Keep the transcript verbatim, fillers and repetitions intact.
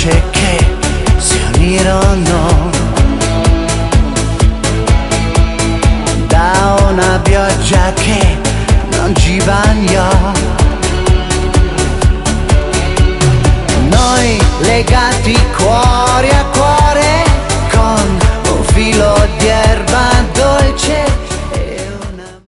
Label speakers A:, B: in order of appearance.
A: gocce che si unirono da una pioggia che non ci bagnò. Noi legati cuore a cuore